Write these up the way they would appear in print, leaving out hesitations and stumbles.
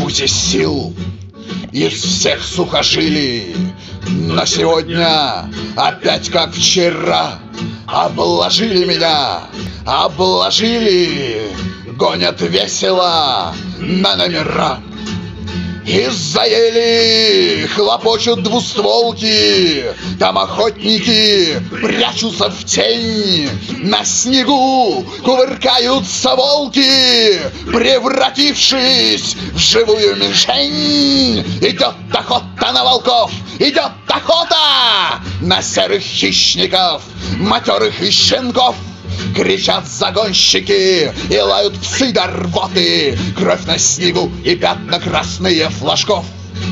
рвусь из сил, из всех сухожилий. Но сегодня опять как вчера обложили меня, обложили, гонят весело на номера. Из-за ели хлопочут двустволки, там охотники прячутся в тень. На снегу кувыркаются волки, превратившись в живую мишень. Идет охота на волков, идет охота на серых хищников, матерых и щенков. Кричат загонщики и лают псы до рвоты, кровь на снегу и пятна красные флажков.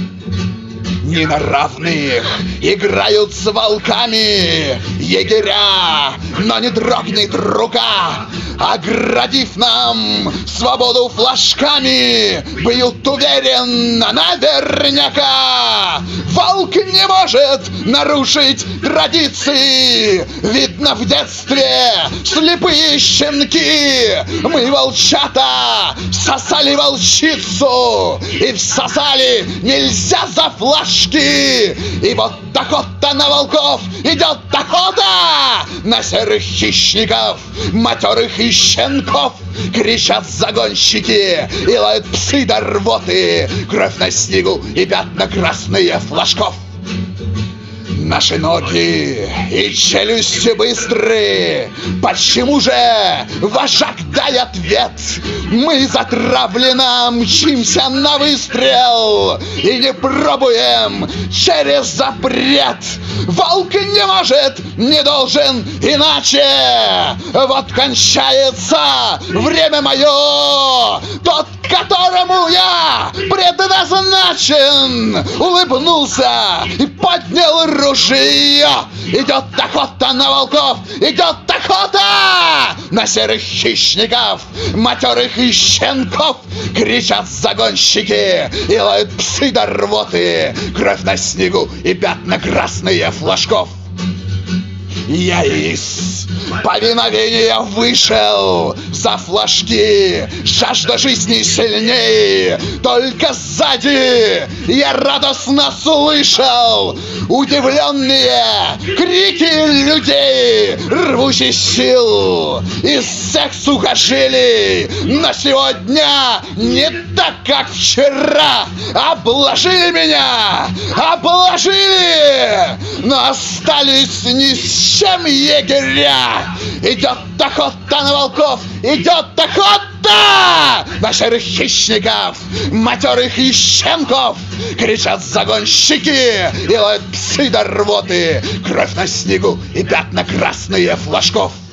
Не на равных играют с волками егеря, но не дрогнет рука, оградив нам свободу флажками, бьют уверенно наверняка. Волк не может нарушить традиции, видно в детстве слепые щенки. Мы, волчата, сосали волчицу и всосали нельзя за флажки. И вот охота на волков, идет охота на серых хищников, матерых и щенков. Кричат загонщики и лают псы до рвоты, кровь на снегу и пятна красные флажков. Наши ноги и челюсти быстрые. Почему же, вожак, дай ответ? Мы затравленно мчимся на выстрел и не пробуем через запрет. Волк не может, не должен иначе. Вот кончается время мое, тот, которому я предназначен, улыбнулся и поднял ружье. Идет охота на волков, идет охота на серых хищников, матерых и щенков. Кричат загонщики и лают псы до рвоты, кровь на снегу и пятна красные флажков. Я из повиновения вышел за флажки, жажда жизни сильнее. Только сзади я радостно слышал удивленные крики людей, рвущих сил из всех сухожилий. Но сегодня не так, как вчера. Обложили меня, обложили, но остались ни с чем егеря. Идет охота на волков, идет охота на серых хищников, матерых и щенков. Кричат загонщики и лают псы до рвоты, кровь на снегу и пятна красные флажков.